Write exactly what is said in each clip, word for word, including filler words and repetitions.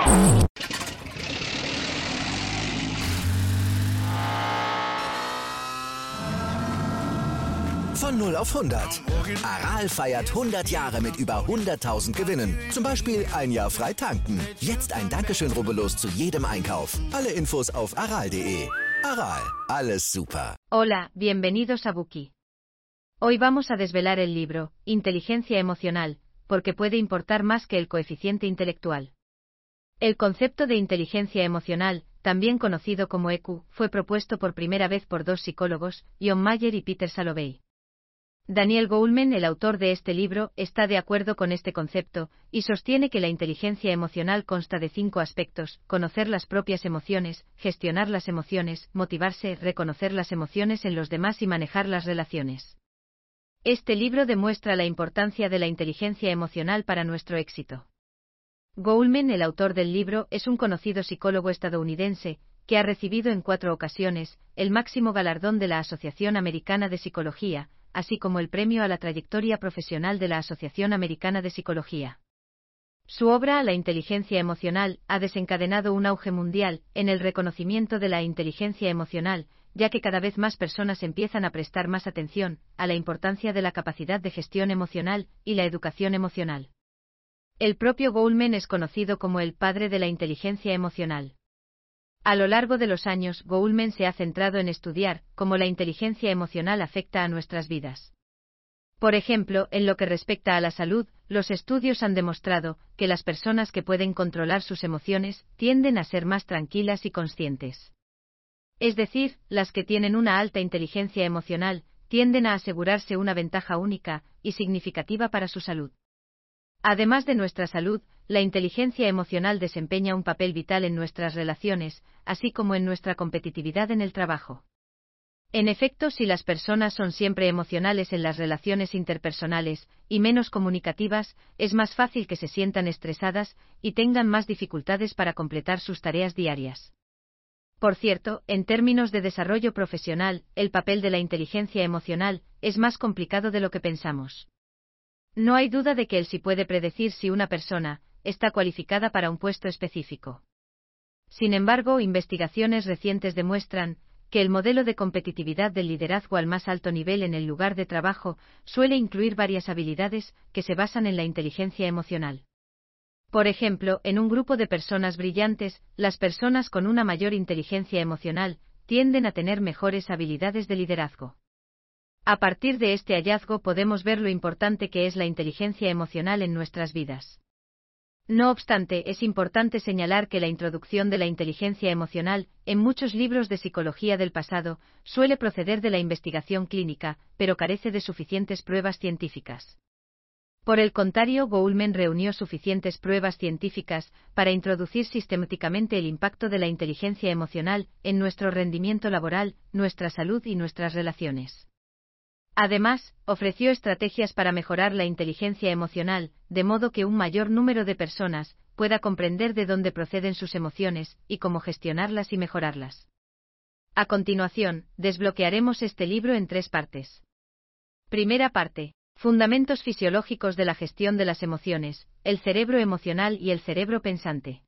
Von null auf hundert. Aral feiert hundert Jahre mit über hunderttausend Gewinnen. Zum Beispiel ein Jahr frei tanken. Jetzt ein Dankeschön, rubbellos zu jedem Einkauf. Alle Infos auf aral punto de. Aral, alles super. Hola, bienvenidos a Buki. Hoy vamos a desvelar el libro, Inteligencia Emocional, porque puede importar más que el coeficiente intelectual. El concepto de inteligencia emocional, también conocido como E Q, fue propuesto por primera vez por dos psicólogos, John Mayer y Peter Salovey. Daniel Goleman, el autor de este libro, está de acuerdo con este concepto, y sostiene que la inteligencia emocional consta de cinco aspectos: conocer las propias emociones, gestionar las emociones, motivarse, reconocer las emociones en los demás y manejar las relaciones. Este libro demuestra la importancia de la inteligencia emocional para nuestro éxito. Goleman, el autor del libro, es un conocido psicólogo estadounidense, que ha recibido en cuatro ocasiones el máximo galardón de la Asociación Americana de Psicología, así como el premio a la trayectoria profesional de la Asociación Americana de Psicología. Su obra, La inteligencia emocional, ha desencadenado un auge mundial en el reconocimiento de la inteligencia emocional, ya que cada vez más personas empiezan a prestar más atención a la importancia de la capacidad de gestión emocional y la educación emocional. El propio Goleman es conocido como el padre de la inteligencia emocional. A lo largo de los años, Goleman se ha centrado en estudiar cómo la inteligencia emocional afecta a nuestras vidas. Por ejemplo, en lo que respecta a la salud, los estudios han demostrado que las personas que pueden controlar sus emociones tienden a ser más tranquilas y conscientes. Es decir, las que tienen una alta inteligencia emocional tienden a asegurarse una ventaja única y significativa para su salud. Además de nuestra salud, la inteligencia emocional desempeña un papel vital en nuestras relaciones, así como en nuestra competitividad en el trabajo. En efecto, si las personas son siempre emocionales en las relaciones interpersonales y menos comunicativas, es más fácil que se sientan estresadas y tengan más dificultades para completar sus tareas diarias. Por cierto, en términos de desarrollo profesional, el papel de la inteligencia emocional es más complicado de lo que pensamos. No hay duda de que él sí puede predecir si una persona está cualificada para un puesto específico. Sin embargo, investigaciones recientes demuestran que el modelo de competitividad del liderazgo al más alto nivel en el lugar de trabajo suele incluir varias habilidades que se basan en la inteligencia emocional. Por ejemplo, en un grupo de personas brillantes, las personas con una mayor inteligencia emocional tienden a tener mejores habilidades de liderazgo. A partir de este hallazgo podemos ver lo importante que es la inteligencia emocional en nuestras vidas. No obstante, es importante señalar que la introducción de la inteligencia emocional en muchos libros de psicología del pasado suele proceder de la investigación clínica, pero carece de suficientes pruebas científicas. Por el contrario, Goleman reunió suficientes pruebas científicas para introducir sistemáticamente el impacto de la inteligencia emocional en nuestro rendimiento laboral, nuestra salud y nuestras relaciones. Además, ofreció estrategias para mejorar la inteligencia emocional, de modo que un mayor número de personas pueda comprender de dónde proceden sus emociones y cómo gestionarlas y mejorarlas. A continuación, desbloquearemos este libro en tres partes. Primera parte: Fundamentos fisiológicos de la gestión de las emociones, el cerebro emocional y el cerebro pensante.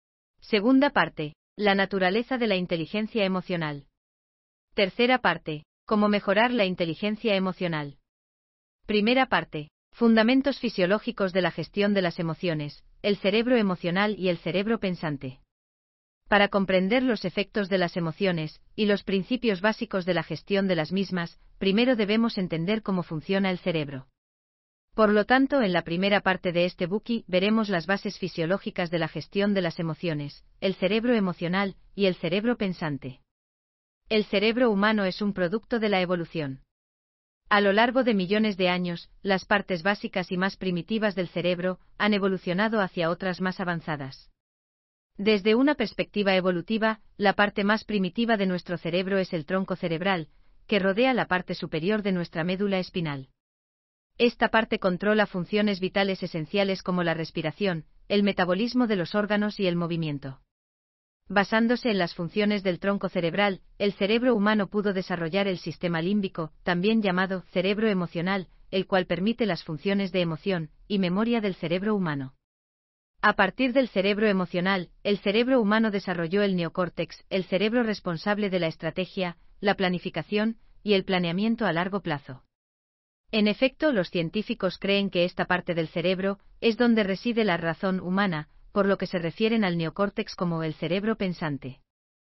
Segunda parte: La naturaleza de la inteligencia emocional. Tercera parte: Cómo mejorar la inteligencia emocional. Primera parte: Fundamentos fisiológicos de la gestión de las emociones, el cerebro emocional y el cerebro pensante. Para comprender los efectos de las emociones y los principios básicos de la gestión de las mismas, primero debemos entender cómo funciona el cerebro. Por lo tanto, en la primera parte de este Buki veremos las bases fisiológicas de la gestión de las emociones, el cerebro emocional y el cerebro pensante. El cerebro humano es un producto de la evolución. A lo largo de millones de años, las partes básicas y más primitivas del cerebro han evolucionado hacia otras más avanzadas. Desde una perspectiva evolutiva, la parte más primitiva de nuestro cerebro es el tronco cerebral, que rodea la parte superior de nuestra médula espinal. Esta parte controla funciones vitales esenciales como la respiración, el metabolismo de los órganos y el movimiento. Basándose en las funciones del tronco cerebral, el cerebro humano pudo desarrollar el sistema límbico, también llamado cerebro emocional, el cual permite las funciones de emoción y memoria del cerebro humano. A partir del cerebro emocional, el cerebro humano desarrolló el neocórtex, el cerebro responsable de la estrategia, la planificación y el planeamiento a largo plazo. En efecto, los científicos creen que esta parte del cerebro es donde reside la razón humana, por lo que se refieren al neocórtex como el cerebro pensante.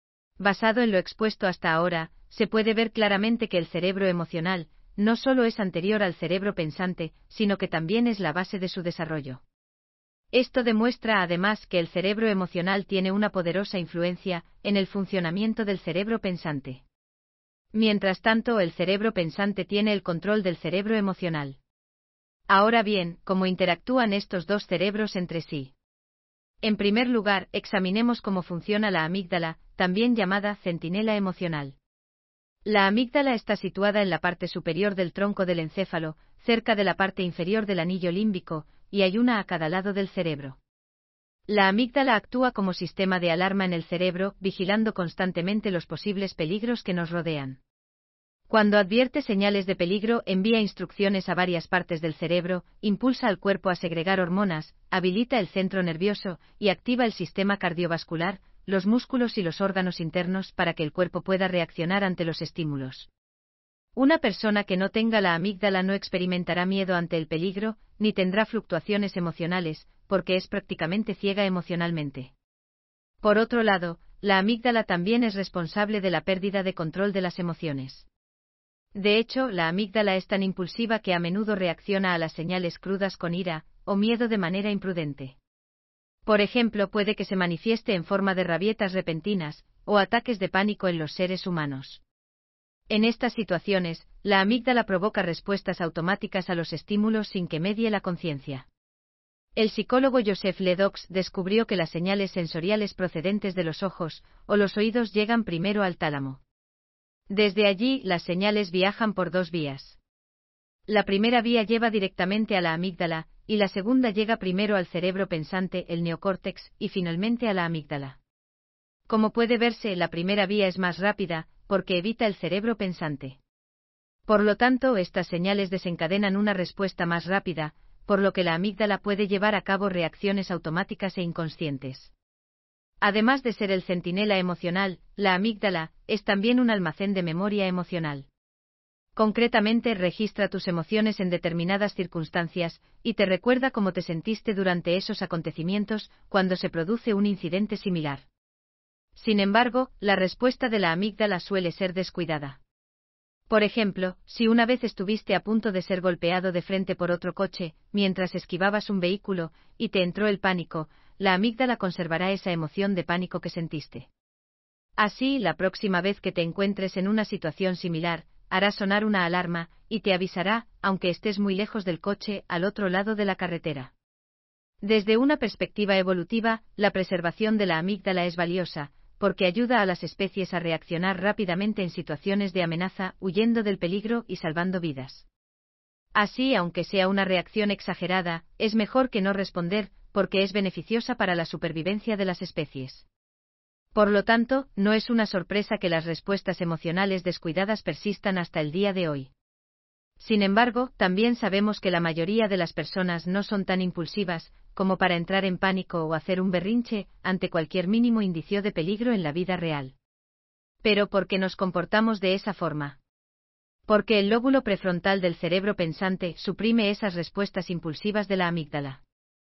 Basado en lo expuesto hasta ahora, se puede ver claramente que el cerebro emocional no solo es anterior al cerebro pensante, sino que también es la base de su desarrollo. Esto demuestra además que el cerebro emocional tiene una poderosa influencia en el funcionamiento del cerebro pensante. Mientras tanto, el cerebro pensante tiene el control del cerebro emocional. Ahora bien, ¿cómo interactúan estos dos cerebros entre sí? En primer lugar, examinemos cómo funciona la amígdala, también llamada centinela emocional. La amígdala está situada en la parte superior del tronco del encéfalo, cerca de la parte inferior del anillo límbico, y hay una a cada lado del cerebro. La amígdala actúa como sistema de alarma en el cerebro, vigilando constantemente los posibles peligros que nos rodean. Cuando advierte señales de peligro, envía instrucciones a varias partes del cerebro, impulsa al cuerpo a segregar hormonas, habilita el centro nervioso y activa el sistema cardiovascular, los músculos y los órganos internos para que el cuerpo pueda reaccionar ante los estímulos. Una persona que no tenga la amígdala no experimentará miedo ante el peligro, ni tendrá fluctuaciones emocionales, porque es prácticamente ciega emocionalmente. Por otro lado, la amígdala también es responsable de la pérdida de control de las emociones. De hecho, la amígdala es tan impulsiva que a menudo reacciona a las señales crudas con ira o miedo de manera imprudente. Por ejemplo, puede que se manifieste en forma de rabietas repentinas o ataques de pánico en los seres humanos. En estas situaciones, la amígdala provoca respuestas automáticas a los estímulos sin que medie la conciencia. El psicólogo Joseph Ledoux descubrió que las señales sensoriales procedentes de los ojos o los oídos llegan primero al tálamo. Desde allí, las señales viajan por dos vías. La primera vía lleva directamente a la amígdala, y la segunda llega primero al cerebro pensante, el neocórtex, y finalmente a la amígdala. Como puede verse, la primera vía es más rápida, porque evita el cerebro pensante. Por lo tanto, estas señales desencadenan una respuesta más rápida, por lo que la amígdala puede llevar a cabo reacciones automáticas e inconscientes. Además de ser el centinela emocional, la amígdala es también un almacén de memoria emocional. Concretamente, registra tus emociones en determinadas circunstancias y te recuerda cómo te sentiste durante esos acontecimientos cuando se produce un incidente similar. Sin embargo, la respuesta de la amígdala suele ser descuidada. Por ejemplo, si una vez estuviste a punto de ser golpeado de frente por otro coche, mientras esquivabas un vehículo, y te entró el pánico, la amígdala conservará esa emoción de pánico que sentiste. Así, la próxima vez que te encuentres en una situación similar, hará sonar una alarma, y te avisará, aunque estés muy lejos del coche, al otro lado de la carretera. Desde una perspectiva evolutiva, la preservación de la amígdala es valiosa, porque ayuda a las especies a reaccionar rápidamente en situaciones de amenaza, huyendo del peligro y salvando vidas. Así, aunque sea una reacción exagerada, es mejor que no responder, porque es beneficiosa para la supervivencia de las especies. Por lo tanto, no es una sorpresa que las respuestas emocionales descuidadas persistan hasta el día de hoy. Sin embargo, también sabemos que la mayoría de las personas no son tan impulsivas como para entrar en pánico o hacer un berrinche ante cualquier mínimo indicio de peligro en la vida real. Pero ¿por qué nos comportamos de esa forma? Porque el lóbulo prefrontal del cerebro pensante suprime esas respuestas impulsivas de la amígdala.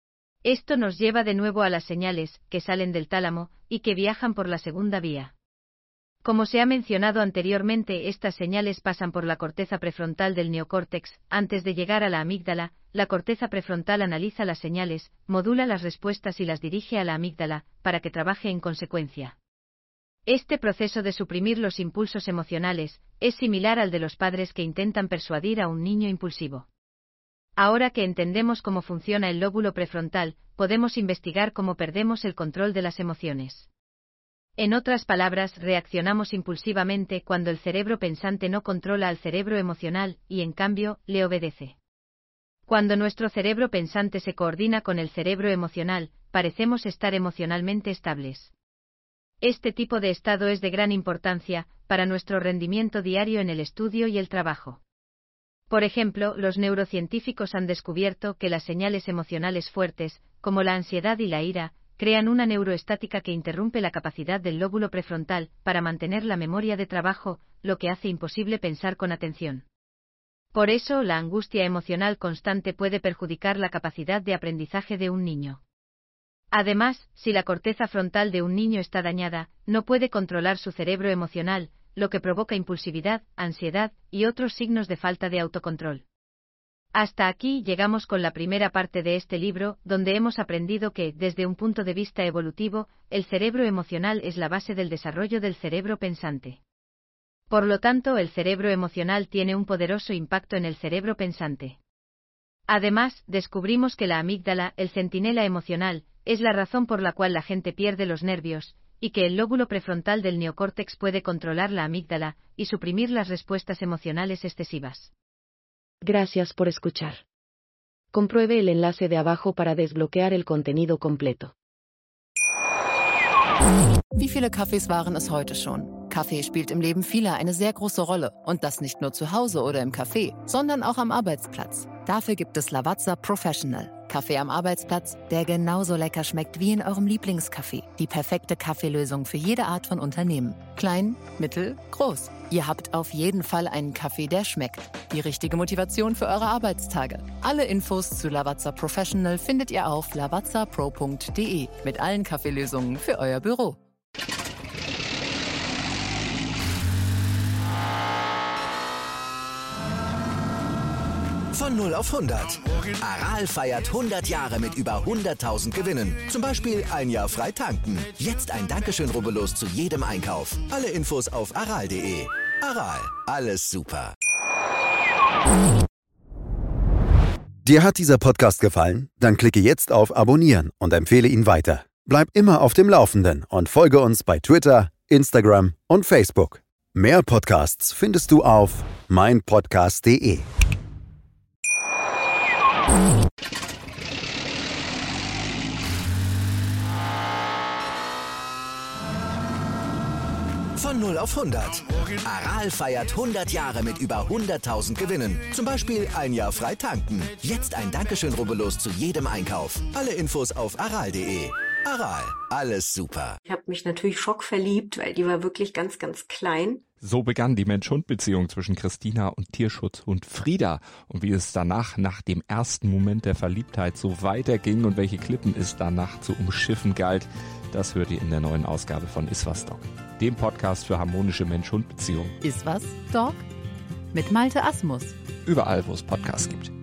Esto nos lleva de nuevo a las señales que salen del tálamo y que viajan por la segunda vía. Como se ha mencionado anteriormente, estas señales pasan por la corteza prefrontal del neocórtex. Antes de llegar a la amígdala, la corteza prefrontal analiza las señales, modula las respuestas y las dirige a la amígdala, para que trabaje en consecuencia. Este proceso de suprimir los impulsos emocionales es similar al de los padres que intentan persuadir a un niño impulsivo. Ahora que entendemos cómo funciona el lóbulo prefrontal, podemos investigar cómo perdemos el control de las emociones. En otras palabras, reaccionamos impulsivamente cuando el cerebro pensante no controla al cerebro emocional y, en cambio, le obedece. Cuando nuestro cerebro pensante se coordina con el cerebro emocional, parecemos estar emocionalmente estables. Este tipo de estado es de gran importancia para nuestro rendimiento diario en el estudio y el trabajo. Por ejemplo, los neurocientíficos han descubierto que las señales emocionales fuertes, como la ansiedad y la ira, crean una neuroestática que interrumpe la capacidad del lóbulo prefrontal para mantener la memoria de trabajo, lo que hace imposible pensar con atención. Por eso, la angustia emocional constante puede perjudicar la capacidad de aprendizaje de un niño. Además, si la corteza frontal de un niño está dañada, no puede controlar su cerebro emocional, lo que provoca impulsividad, ansiedad y otros signos de falta de autocontrol. Hasta aquí llegamos con la primera parte de este libro, donde hemos aprendido que, desde un punto de vista evolutivo, el cerebro emocional es la base del desarrollo del cerebro pensante. Por lo tanto, el cerebro emocional tiene un poderoso impacto en el cerebro pensante. Además, descubrimos que la amígdala, el centinela emocional, es la razón por la cual la gente pierde los nervios, y que el lóbulo prefrontal del neocórtex puede controlar la amígdala y suprimir las respuestas emocionales excesivas. Gracias por escuchar. Compruebe el enlace de abajo para desbloquear el contenido completo. Wie viele Kaffees waren es heute schon? Kaffee spielt im Leben vieler eine sehr große Rolle. Und das nicht nur zu Hause oder im Café, sondern auch am Arbeitsplatz. Dafür gibt es Lavazza Professional. Kaffee am Arbeitsplatz, der genauso lecker schmeckt wie in eurem Lieblingscafé. Die perfekte Kaffeelösung für jede Art von Unternehmen. Klein, mittel, groß. Ihr habt auf jeden Fall einen Kaffee, der schmeckt. Die richtige Motivation für eure Arbeitstage. Alle Infos zu Lavazza Professional findet ihr auf lavazza pro punkt de mit allen Kaffeelösungen für euer Büro. Von null auf hundert. Aral feiert hundert Jahre mit über hunderttausend Gewinnen. Zum Beispiel ein Jahr frei tanken. Jetzt ein Dankeschön, rubbellos zu jedem Einkauf. Alle Infos auf aral punkt de. Aral, alles super. Dir hat dieser Podcast gefallen? Dann klicke jetzt auf Abonnieren und empfehle ihn weiter. Bleib immer auf dem Laufenden und folge uns bei Twitter, Instagram und Facebook. Mehr Podcasts findest du auf mein podcast punkt de. Von null auf hundert. Aral feiert hundert Jahre mit über hunderttausend Gewinnen. Zum Beispiel ein Jahr frei tanken. Jetzt ein Dankeschön, rubbellos zu jedem Einkauf. Alle Infos auf aral punkt de. Aral, alles super. Ich habe mich natürlich schockverliebt, weil die war wirklich ganz, ganz klein. So begann die Mensch-Hund-Beziehung zwischen Christina und Tierschutzhund Frieda. Und wie es danach, nach dem ersten Moment der Verliebtheit, so weiterging und welche Klippen es danach zu umschiffen galt, das hört ihr in der neuen Ausgabe von Iswas Dog, dem Podcast für harmonische Mensch-Hund-Beziehungen. Iswas Dog? Mit Malte Asmus. Überall, wo es Podcasts gibt.